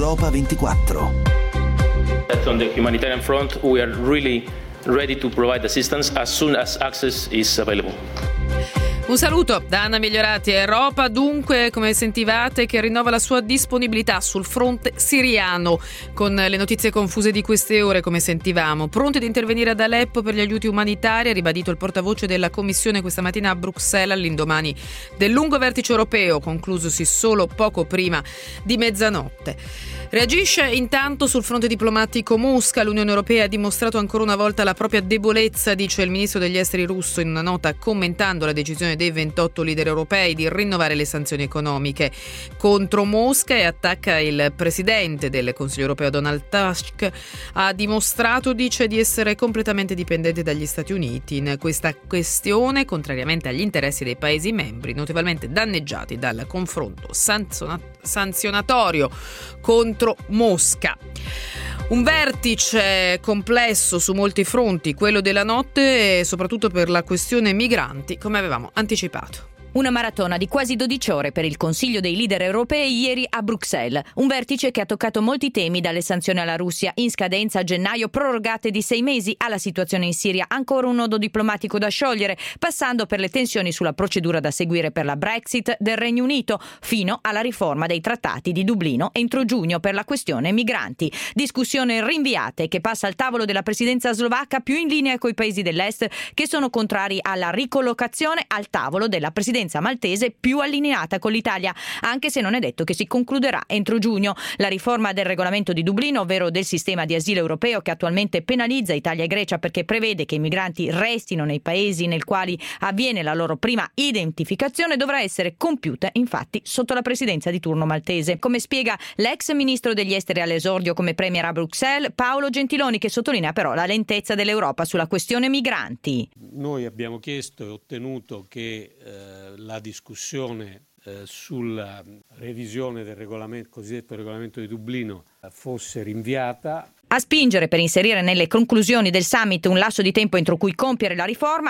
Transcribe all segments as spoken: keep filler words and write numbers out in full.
Europa ventiquattro. On the humanitarian front, we are really ready to provide assistance as soon as access is available. Un saluto da Anna Migliorati. Europa dunque, come sentivate, che rinnova la sua disponibilità sul fronte siriano, con le notizie confuse di queste ore, come sentivamo. Pronti ad intervenire ad Aleppo per gli aiuti umanitari, ha ribadito il portavoce della Commissione questa mattina a Bruxelles all'indomani del lungo vertice europeo, conclusosi solo poco prima di mezzanotte. Reagisce intanto sul fronte diplomatico Mosca. L'Unione Europea ha dimostrato ancora una volta la propria debolezza, dice il ministro degli esteri russo in una nota commentando la decisione dei ventotto leader europei di rinnovare le sanzioni economiche contro Mosca, e attacca il presidente del Consiglio europeo Donald Tusk. Ha dimostrato, dice, di essere completamente dipendente dagli Stati Uniti in questa questione, contrariamente agli interessi dei Paesi membri notevolmente danneggiati dal confronto sanzionatorio contro Mosca. Un vertice complesso su molti fronti, quello della notte, e soprattutto per la questione migranti, come avevamo anticipato. Una maratona di quasi dodici ore per il Consiglio dei leader europei ieri a Bruxelles. Un vertice che ha toccato molti temi, dalle sanzioni alla Russia in scadenza a gennaio prorogate di sei mesi, alla situazione in Siria, ancora un nodo diplomatico da sciogliere, passando per le tensioni sulla procedura da seguire per la Brexit del Regno Unito, fino alla riforma dei trattati di Dublino entro giugno per la questione migranti. Discussione rinviata e che passa al tavolo della presidenza slovacca, più in linea coi paesi dell'est che sono contrari alla ricollocazione, al tavolo della presidenza maltese più allineata con l'Italia, anche se non è detto che si concluderà entro giugno. La riforma del regolamento di Dublino, ovvero del sistema di asilo europeo, che attualmente penalizza Italia e Grecia perché prevede che i migranti restino nei paesi nei quali avviene la loro prima identificazione, dovrà essere compiuta infatti sotto la presidenza di turno maltese, come spiega l'ex ministro degli esteri all'esordio come premier a Bruxelles Paolo Gentiloni, che sottolinea però la lentezza dell'Europa sulla questione migranti. Noi abbiamo chiesto e ottenuto che eh, la discussione eh, sulla revisione del regolamento, cosiddetto regolamento di Dublino, eh, fosse rinviata. A spingere per inserire nelle conclusioni del summit un lasso di tempo entro cui compiere la riforma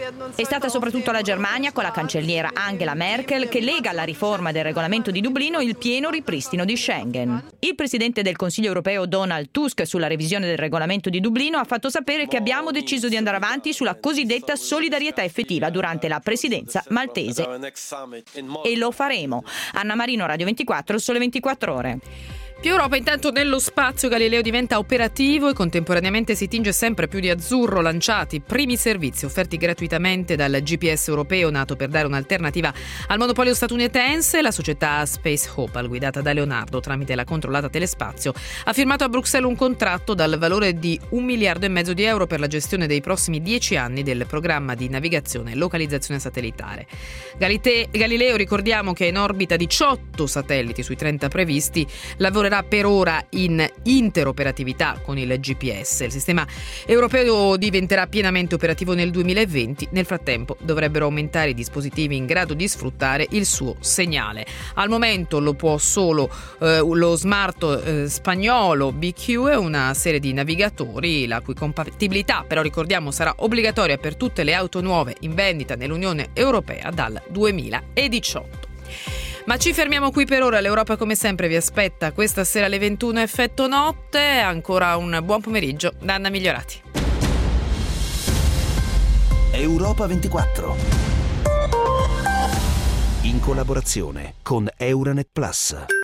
è stata soprattutto la Germania, con la cancelliera Angela Merkel, che lega alla riforma del regolamento di Dublino il pieno ripristino di Schengen. Il presidente del Consiglio europeo Donald Tusk, sulla revisione del regolamento di Dublino, ha fatto sapere che abbiamo deciso di andare avanti sulla cosiddetta solidarietà effettiva durante la presidenza maltese. E lo faremo. Anna Marino, Radio ventiquattro, Sole ventiquattro Ore. Più Europa intanto nello spazio. Galileo diventa operativo e contemporaneamente si tinge sempre più di azzurro. Lanciati primi servizi offerti gratuitamente dal G P S europeo, nato per dare un'alternativa al monopolio statunitense. La società Space Opal, guidata da Leonardo tramite la controllata Telespazio, ha firmato a Bruxelles un contratto dal valore di un miliardo e mezzo di euro per la gestione dei prossimi dieci anni del programma di navigazione e localizzazione satellitare. Galite- Galileo, ricordiamo che è in orbita diciotto satelliti sui trenta previsti, lavora per ora in interoperatività con il G P S. Il sistema europeo diventerà pienamente operativo nel duemilaventi. Nel frattempo dovrebbero aumentare i dispositivi in grado di sfruttare il suo segnale. Al momento lo può solo eh, lo smart eh, spagnolo B Q e una serie di navigatori, la cui compatibilità però, ricordiamo, sarà obbligatoria per tutte le auto nuove in vendita nell'Unione Europea dal duemiladiciotto. Ma ci fermiamo qui per ora. L'Europa come sempre vi aspetta questa sera alle ventuno, effetto notte. Ancora un buon pomeriggio da Anna Migliorati. Europa ventiquattro, in collaborazione con Euronet Plus.